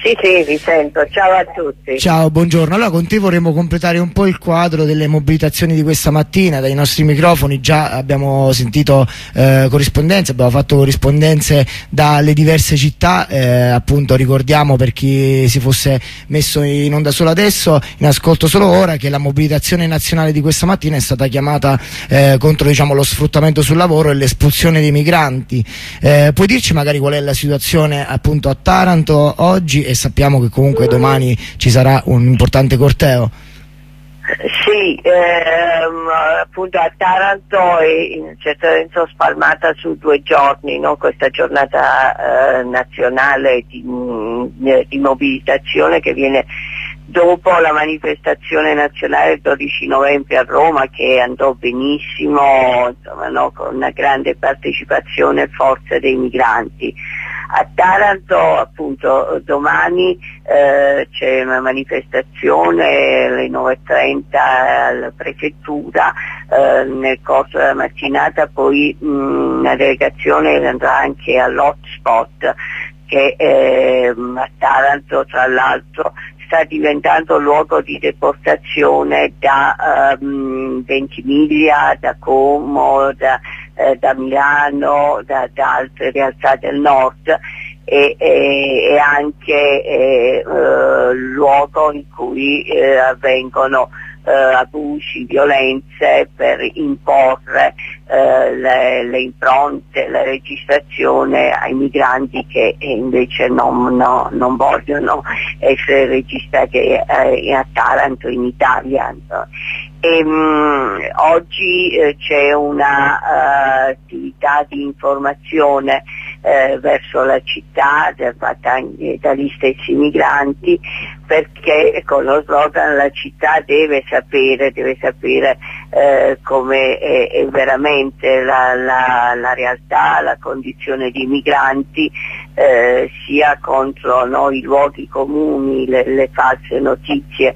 Sì, vi sento. Ciao a tutti. Ciao, buongiorno. Allora con te vorremmo completare un po' il quadro delle mobilitazioni di questa mattina. Dai nostri microfoni già abbiamo sentito corrispondenze, abbiamo fatto corrispondenze dalle diverse città, appunto ricordiamo per chi si fosse messo in onda solo adesso, in ascolto solo ora, che la mobilitazione nazionale di questa mattina è stata chiamata contro, diciamo, lo sfruttamento sul lavoro e l'espulsione dei migranti. Puoi dirci magari qual è la situazione appunto a Taranto oggi? E sappiamo che comunque domani ci sarà un importante corteo. Sì, appunto a Taranto è in un certo senso spalmata su 2 giorni, no? Questa giornata nazionale di mobilitazione che viene dopo la manifestazione nazionale il 12 novembre a Roma, che andò benissimo, insomma, no? Con una grande partecipazione e forza dei migranti. A Taranto appunto domani c'è una manifestazione alle 9:30 alla prefettura, nel corso della mattinata poi una delegazione andrà anche all'hotspot che a Taranto tra l'altro sta diventando luogo di deportazione da Ventimiglia, da Como, da Milano, da altre realtà del nord e anche luogo in cui avvengono abusi, violenze per imporre le impronte, la registrazione ai migranti che invece non vogliono essere registrati a Taranto, in Italia. Oggi c'è una attività di informazione verso la città fatta anche dagli stessi migranti, perché con lo slogan la città deve sapere come è veramente la realtà, la condizione di migranti, sia contro i luoghi comuni, le false notizie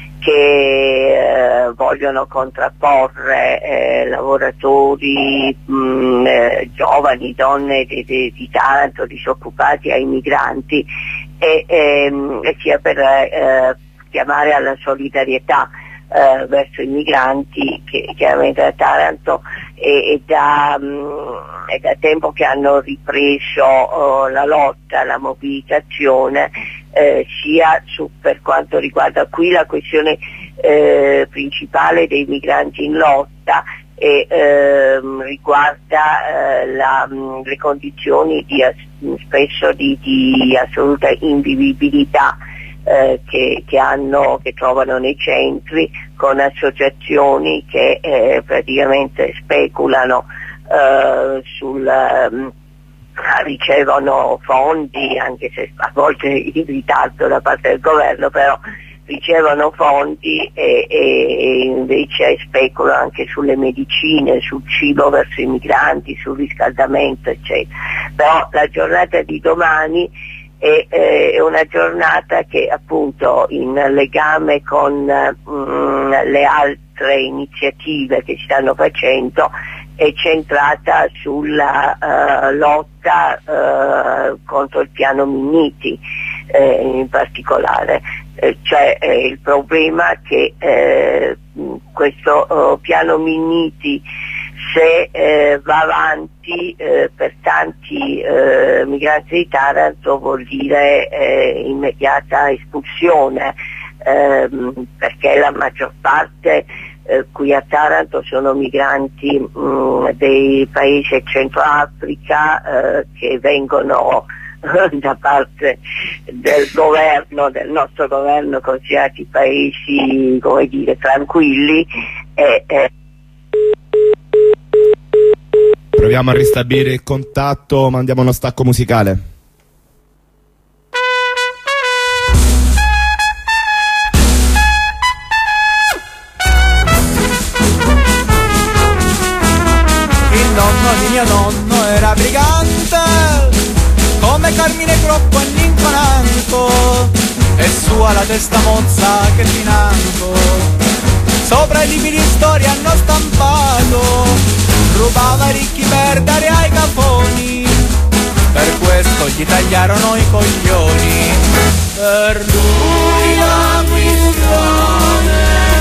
che vogliono contrapporre lavoratori, giovani, donne di Taranto, disoccupati ai migranti e sia per chiamare alla solidarietà verso i migranti che chiaramente a Taranto è da tempo che hanno ripreso la lotta, la mobilitazione, sia per quanto riguarda qui la questione principale dei migranti in lotta e riguarda le condizioni spesso di assoluta invivibilità che trovano nei centri, con associazioni che praticamente speculano ricevono fondi, anche se a volte in ritardo da parte del governo, però ricevono fondi e invece speculano anche sulle medicine, sul cibo verso i migranti, sul riscaldamento, eccetera. Però la giornata di domani è una giornata che appunto in legame con le altre iniziative che si stanno facendo è centrata sulla lotta contro il piano Minniti in particolare. C'è il problema che questo piano Minniti, se va avanti per tanti migranti di Taranto, vuol dire immediata espulsione, perché la maggior parte qui a Taranto sono migranti dei paesi del Centro Africa che vengono da parte del governo, del nostro governo, considerati paesi, come dire, tranquilli. Proviamo a ristabilire il contatto, mandiamo uno stacco musicale. Il nonno di mio nonno era brigante, come Carmine Groppo e Ninfananco, e sua la testa mozza che financo. Sopra i libri di storia hanno stampato, rubava ricchi per dare ai caponi, per questo gli tagliarono i coglioni. per lui la questione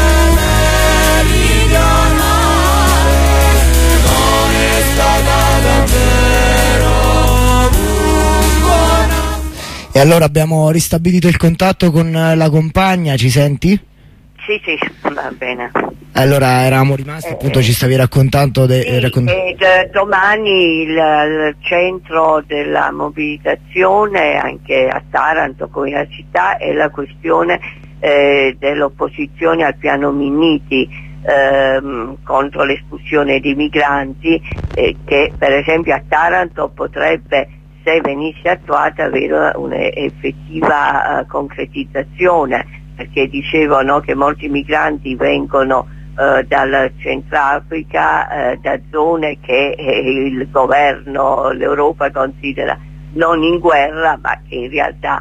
meridionale non è stata davvero buona. E allora abbiamo ristabilito il contatto con la compagna, ci senti? Sì, va bene. Allora eravamo rimasti, appunto ci stavi raccontando domani il centro della mobilitazione anche a Taranto come a città è la questione dell'opposizione al piano Minniti contro l'espulsione di migranti che per esempio a Taranto potrebbe, se venisse attuata, avere un'effettiva concretizzazione, perché dicevano che molti migranti vengono dal Centrafrica, da zone che il governo, l'Europa considera non in guerra, ma che in realtà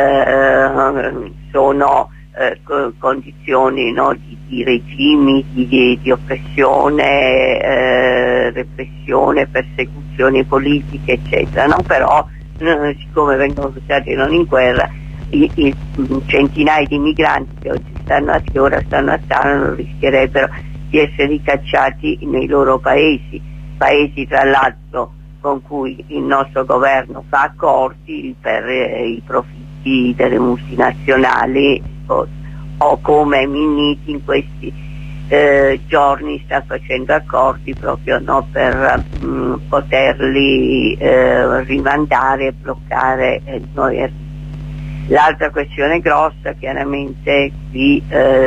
sono condizioni, no, di regimi di oppressione, repressione, persecuzioni politiche, eccetera, no? Però siccome vengono usati non in guerra, i centinaia di migranti che ora stanno a Taranto rischierebbero di essere ricacciati nei loro paesi tra l'altro con cui il nostro governo fa accordi per i profitti delle multinazionali o come Minniti in questi giorni sta facendo accordi proprio, no, per poterli rimandare e bloccare noi arrivi. L'altra questione grossa chiaramente qui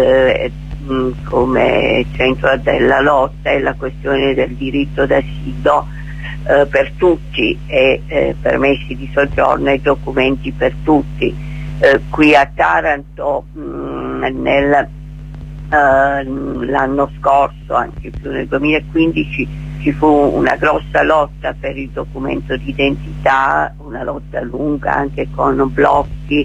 come centro della lotta è la questione del diritto d'asilo per tutti e permessi di soggiorno e documenti per tutti. Qui a Taranto l'anno scorso, anche più nel 2015, ci fu una grossa lotta per il documento d'identità, una lotta lunga anche con blocchi,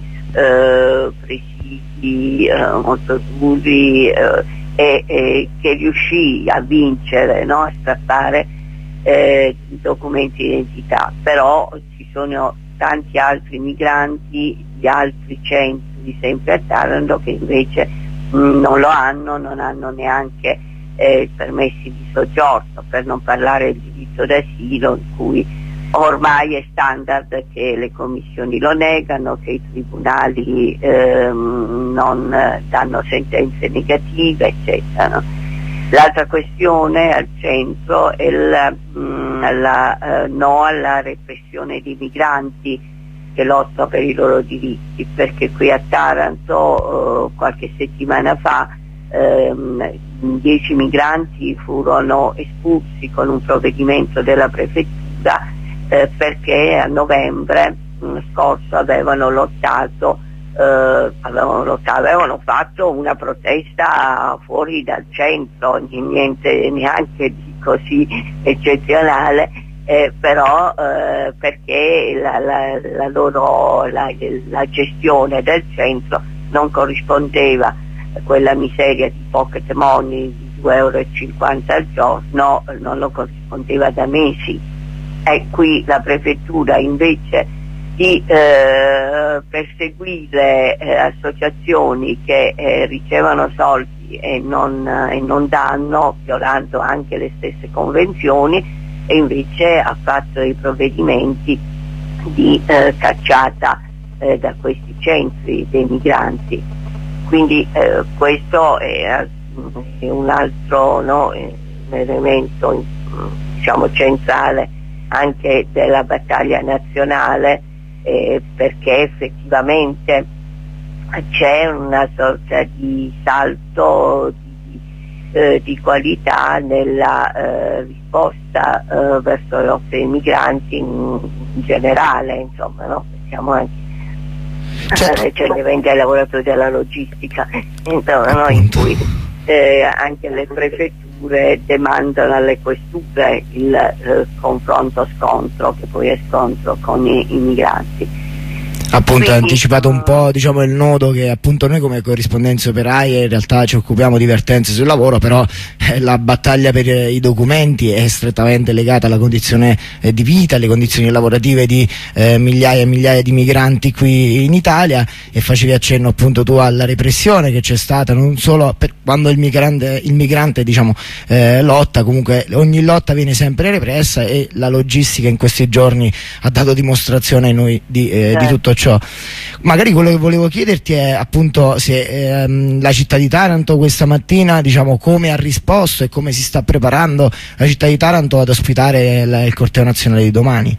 presidi molto duri e che riuscì a vincere, no? A strappare i documenti di identità. Però ci sono tanti altri migranti di altri centri sempre a Taranto che invece non lo hanno, non hanno neanche permessi di soggiorno, per non parlare del diritto d'asilo in cui ormai è standard che le commissioni lo negano, che i tribunali non danno sentenze negative, eccetera, no? L'altra questione al centro è no alla repressione di migranti che lottano per i loro diritti, perché qui a Taranto qualche settimana fa 10 migranti furono espulsi con un provvedimento della prefettura perché a novembre scorso avevano fatto una protesta fuori dal centro, niente neanche di così eccezionale, però perché la gestione del centro non corrispondeva a quella miseria di pocket money di 2,50 € al giorno, non lo corrispondeva da mesi. E qui la prefettura, invece di perseguire associazioni che ricevono soldi e non danno, violando anche le stesse convenzioni, e invece ha fatto i provvedimenti di cacciata da questi centri dei migranti. Quindi questo è un altro, no, elemento diciamo centrale anche della battaglia nazionale, perché effettivamente c'è una sorta di salto di qualità nella risposta verso le lotte dei migranti in generale, insomma, no? Siamo anche recentemente ai lavoratori della logistica, insomma, no? In cui anche le prefetture demandano alle questure il confronto-scontro, che poi è scontro con i migranti. Appunto, hai anticipato un po', diciamo, il nodo che appunto noi come corrispondenze operaie in realtà ci occupiamo di vertenze sul lavoro, però la battaglia per i documenti è strettamente legata alla condizione di vita, alle condizioni lavorative di migliaia e migliaia di migranti qui in Italia, e facevi accenno appunto tu alla repressione che c'è stata, non solo quando il migrante diciamo lotta, comunque ogni lotta viene sempre repressa, e la logistica in questi giorni ha dato dimostrazione a noi di tutto ciò. Magari quello che volevo chiederti è appunto se la città di Taranto questa mattina, diciamo, come ha risposto e come si sta preparando la città di Taranto ad ospitare il corteo nazionale di domani.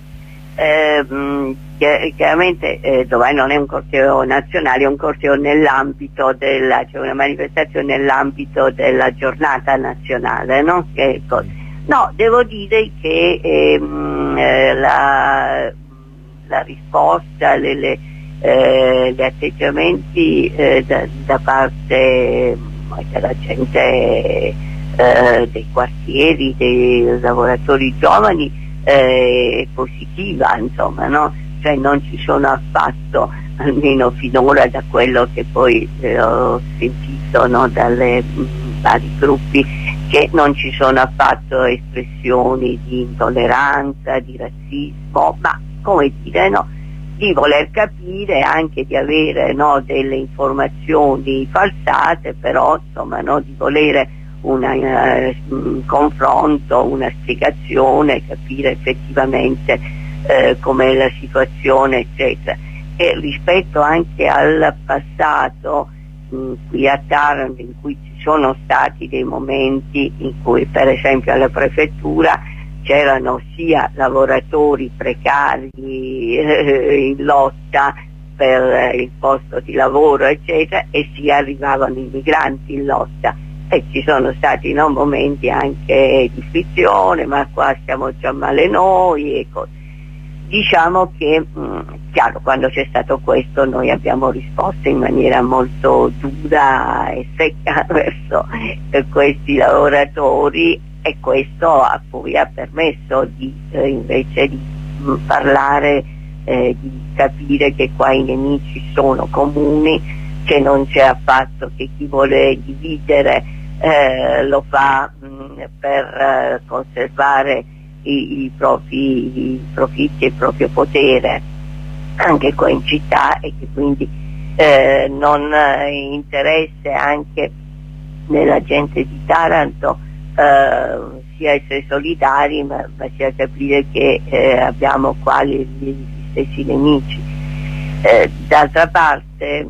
Chiaramente domani non è un corteo nazionale, è un corteo nell'ambito c'è una manifestazione nell'ambito della giornata nazionale, no? No, devo dire che la risposta, gli atteggiamenti da parte della gente dei quartieri, dei lavoratori giovani è positiva, insomma, no? Cioè non ci sono affatto, almeno finora da quello che poi ho sentito, no, dalle vari gruppi, che non ci sono affatto espressioni di intolleranza, di razzismo, ma come dire, no, di voler capire, anche di avere, no, delle informazioni falsate, però insomma, no, di volere un confronto, una spiegazione, capire effettivamente com'è la situazione, eccetera. E rispetto anche al passato, qui a Taranto, in cui ci sono stati dei momenti in cui per esempio alla prefettura c'erano sia lavoratori precari in lotta per il posto di lavoro, eccetera, e sia arrivavano i migranti in lotta, e ci sono stati, no, momenti anche di frizione, ma qua stiamo già male noi e così. Diciamo che chiaro, quando c'è stato questo noi abbiamo risposto in maniera molto dura e secca verso questi lavoratori, e questo poi ha permesso di invece di parlare, di capire che qua i nemici sono comuni, che non c'è affatto che chi vuole dividere lo fa per conservare i propri profitti e il proprio potere anche qua in città, e che quindi non interesse anche nella gente di Taranto sia essere solidari, ma sia capire che abbiamo qua gli stessi nemici. D'altra parte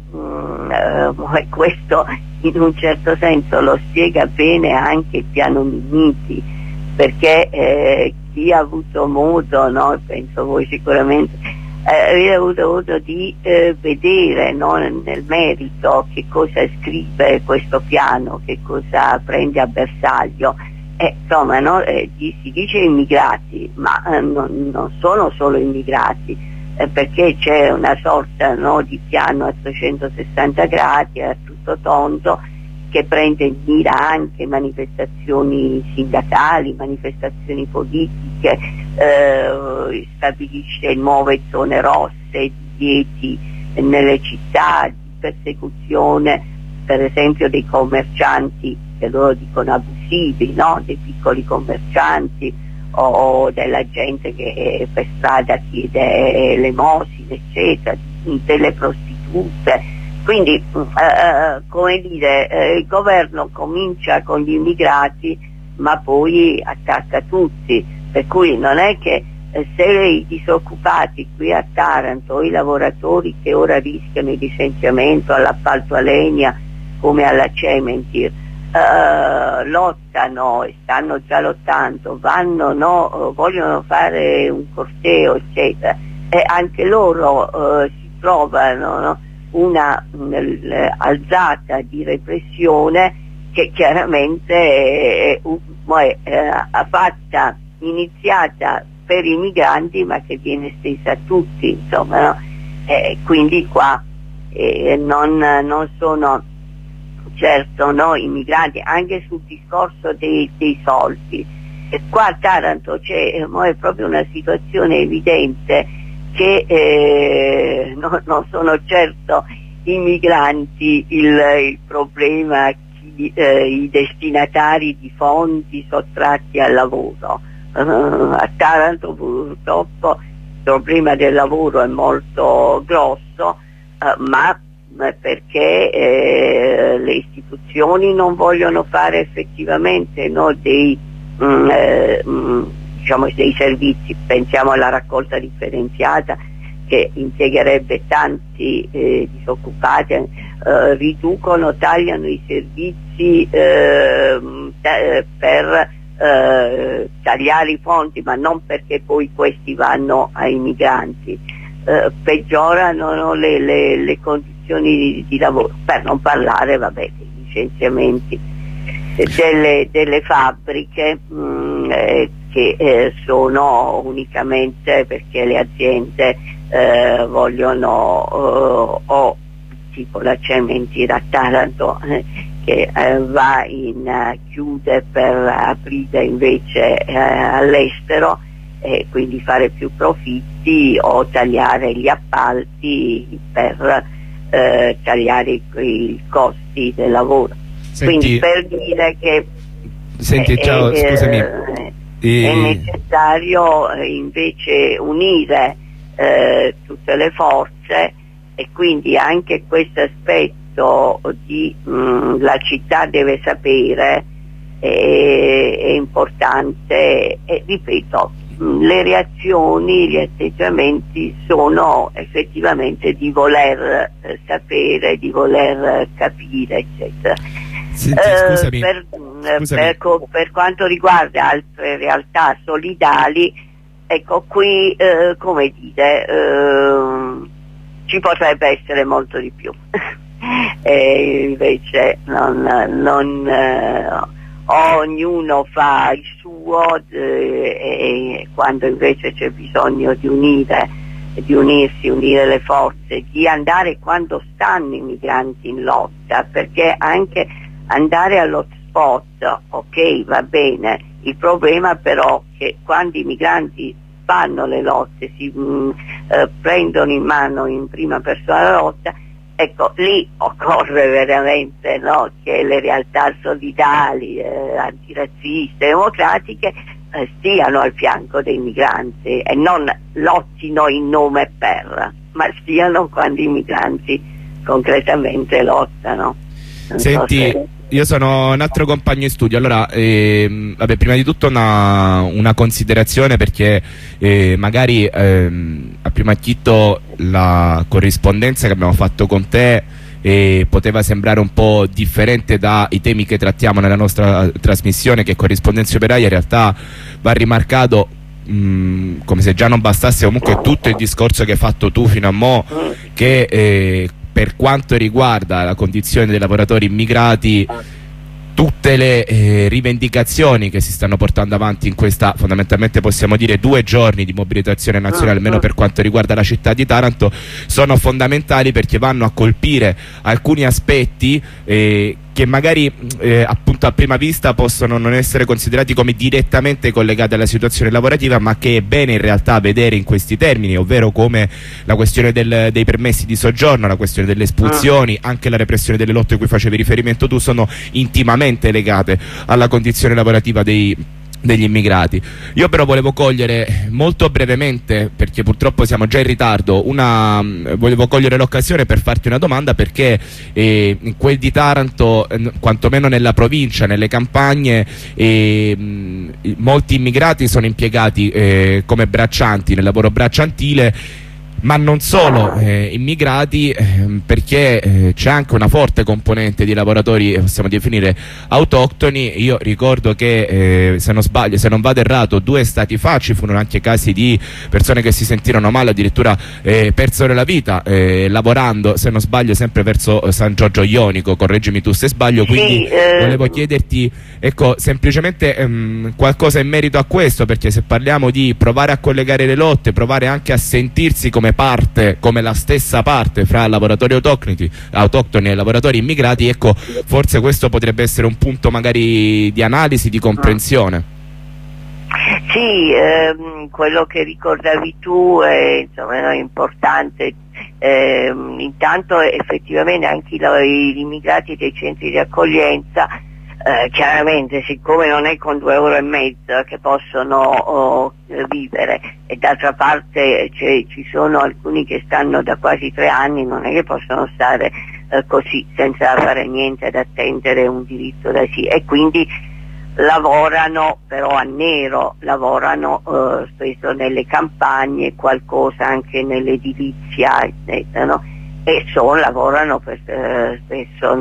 questo in un certo senso lo spiega bene anche il piano Minniti, perché chi ha avuto modo, no, penso voi sicuramente avete avuto modo di vedere, no, nel merito che cosa scrive questo piano, che cosa prende a bersaglio, insomma, no, si dice immigrati, ma non sono solo immigrati, perché c'è una sorta, no, di piano a 360 gradi, a tutto tondo, che prende in mira anche manifestazioni sindacali, manifestazioni politiche, stabilisce nuove zone rosse, divieti nelle città, di persecuzione per esempio dei commercianti, che loro dicono abusivi, no? Dei piccoli commercianti o della gente che per strada chiede elemosine, eccetera, delle prostitute. Quindi come dire, il governo comincia con gli immigrati ma poi attacca tutti, per cui non è che se i disoccupati qui a Taranto o i lavoratori che ora rischiano il licenziamento all'appalto a legna come alla Cementir lottano e stanno già lottando, vanno, no, vogliono fare un corteo, eccetera, e anche loro si trovano, no, una alzata di repressione che chiaramente è fatta, iniziata per i migranti ma che viene stesa a tutti, insomma, no? Quindi qua non sono certo, no, i migranti, anche sul discorso dei soldi. Qua a Taranto c'è proprio una situazione evidente che non sono certo i migranti il problema, i destinatari di fondi sottratti al lavoro. A Taranto purtroppo il problema del lavoro è molto grosso, ma perché le istituzioni non vogliono fare effettivamente dei servizi. Pensiamo alla raccolta differenziata che impiegherebbe tanti disoccupati, tagliano i servizi per tagliare i fondi, ma non perché poi questi vanno ai migranti, peggiorano le condizioni di lavoro, per non parlare dei licenziamenti delle fabbriche che sono unicamente perché le aziende vogliono o tipo la Cementira a Taranto che chiude per aprire invece all'estero e quindi fare più profitti, o tagliare gli appalti per tagliare i costi del lavoro. Senti, quindi per dire che ciao, scusami. È necessario invece unire tutte le forze, e quindi anche questo aspetto di la città deve sapere è importante, e ripeto, le reazioni, gli atteggiamenti sono effettivamente di voler sapere, di voler capire, eccetera. Senti, scusami. Per quanto riguarda altre realtà solidali, ecco qui come dire, ci potrebbe essere molto di più. Invece ognuno fa il suo, e quando invece c'è bisogno di unire le forze, di andare quando stanno i migranti in lotta, perché anche andare all'hotspot, ok, va bene, il problema però è che quando i migranti fanno le lotte, si prendono in mano in prima persona la lotta, ecco, lì occorre veramente che le realtà solidali, antirazziste, democratiche stiano al fianco dei migranti e non lottino in nome e per, ma stiano quando i migranti concretamente lottano. Senti, io sono un altro compagno di studio, allora prima di tutto una considerazione, perché magari a primo acchito la corrispondenza che abbiamo fatto con te poteva sembrare un po' differente dai temi che trattiamo nella nostra trasmissione, che Corrispondenza Operaia in realtà va rimarcato, come se già non bastasse, comunque tutto il discorso che hai fatto tu fino a mo', che per quanto riguarda la condizione dei lavoratori immigrati, tutte le rivendicazioni che si stanno portando avanti in questa, fondamentalmente possiamo dire, 2 giorni di mobilitazione nazionale, almeno per quanto riguarda la città di Taranto, sono fondamentali, perché vanno a colpire alcuni aspetti che magari appunto a prima vista possono non essere considerati come direttamente collegati alla situazione lavorativa, ma che è bene in realtà vedere in questi termini, ovvero come la questione dei permessi di soggiorno, la questione delle espulsioni, anche la repressione delle lotte a cui facevi riferimento tu, sono intimamente legate alla condizione lavorativa degli immigrati. Io però volevo cogliere molto brevemente, perché purtroppo siamo già in ritardo, volevo cogliere l'occasione per farti una domanda, perché in quel di Taranto, quantomeno nella provincia, nelle campagne, molti immigrati sono impiegati come braccianti, nel lavoro bracciantile, ma non solo immigrati, perché c'è anche una forte componente di lavoratori, possiamo definire, autoctoni. Io ricordo che se non sbaglio, se non vado errato, 2 estati fa ci furono anche casi di persone che si sentirono male, addirittura persero la vita lavorando, se non sbaglio sempre verso San Giorgio Ionico, correggimi tu se sbaglio. Quindi volevo chiederti, ecco, semplicemente qualcosa in merito a questo, perché se parliamo di provare a collegare le lotte, provare anche a sentirsi come parte, come la stessa parte fra lavoratori autoctoni e lavoratori immigrati, ecco, forse questo potrebbe essere un punto magari di analisi, di comprensione. Sì, quello che ricordavi tu insomma, è importante. Intanto effettivamente anche gli immigrati dei centri di accoglienza, chiaramente siccome non è con 2,5 € che possono vivere, e d'altra parte ci sono alcuni che stanno da quasi 3 anni, non è che possono stare così senza fare niente ad attendere un diritto d'asilo, e quindi lavorano però a nero, lavorano spesso nelle campagne, qualcosa anche nell'edilizia, eccetera, no? E lavorano spesso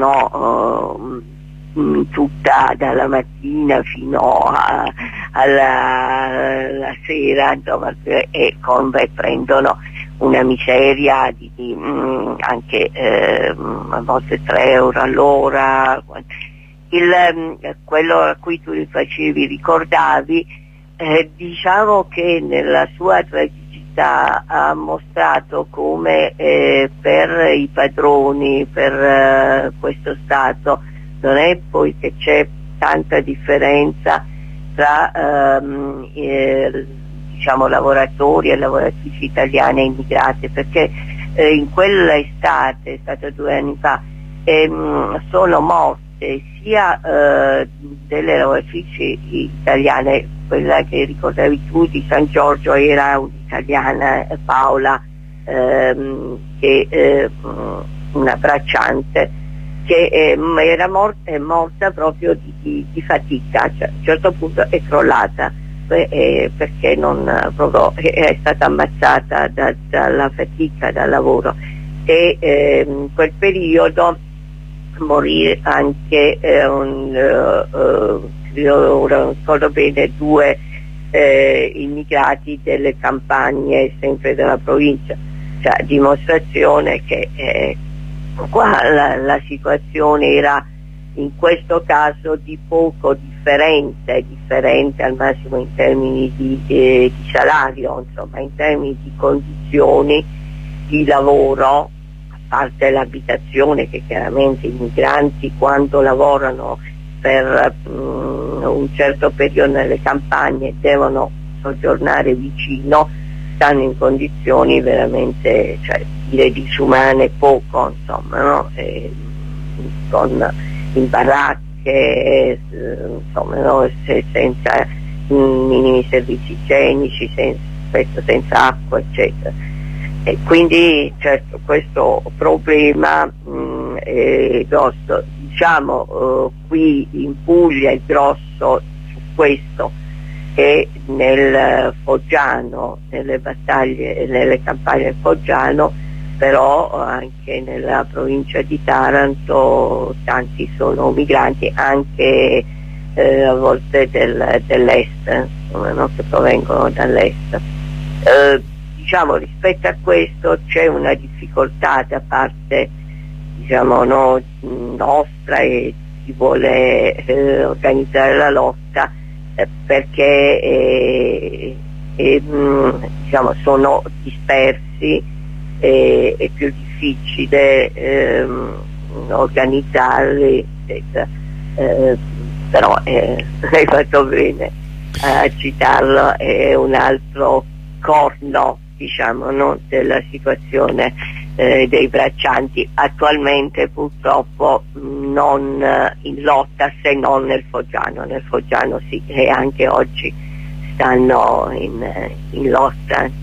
tutta dalla mattina fino alla sera, insomma, e prendono una miseria di anche a volte 3 € all'ora. Quello a cui tu ricordavi, diciamo che nella sua tragicità ha mostrato come per i padroni, per questo Stato, non è poi che c'è tanta differenza tra diciamo lavoratori e lavoratrici italiane e immigrate, perché in quella estate, è stato 2 anni fa, sono morte sia delle lavoratrici italiane, quella che ricordavi tu di San Giorgio era un'italiana, Paola, che una bracciante, che è morta proprio di fatica, cioè, a un certo punto è crollata perché proprio è stata ammazzata dalla fatica, dal lavoro, e in quel periodo morì anche non ricordo bene, 2 immigrati delle campagne sempre della provincia, cioè dimostrazione che qua la situazione era in questo caso di poco differente al massimo in termini di salario, insomma in termini di condizioni di lavoro, a parte l'abitazione, che chiaramente i migranti quando lavorano per un certo periodo nelle campagne devono soggiornare vicino, stanno in condizioni veramente, cioè, dire disumane poco, insomma, no? In baracche, insomma, no? Senza minimi servizi igienici, spesso senza acqua, eccetera. E quindi certo questo problema è grosso, diciamo, qui in Puglia il grosso su questo è nel Foggiano, nelle battaglie, nelle campagne del Foggiano, però anche nella provincia di Taranto tanti sono migranti, anche a volte dell'est, no? Che provengono dall'est. Diciamo, rispetto a questo c'è una difficoltà da parte, diciamo, nostra, e chi vuole organizzare la lotta, perché diciamo, sono dispersi, è più difficile organizzarli, però hai fatto bene a citarlo, è un altro corno, diciamo, no, della situazione dei braccianti attualmente, purtroppo non in lotta, se non nel Foggiano sì, e anche oggi stanno in lotta.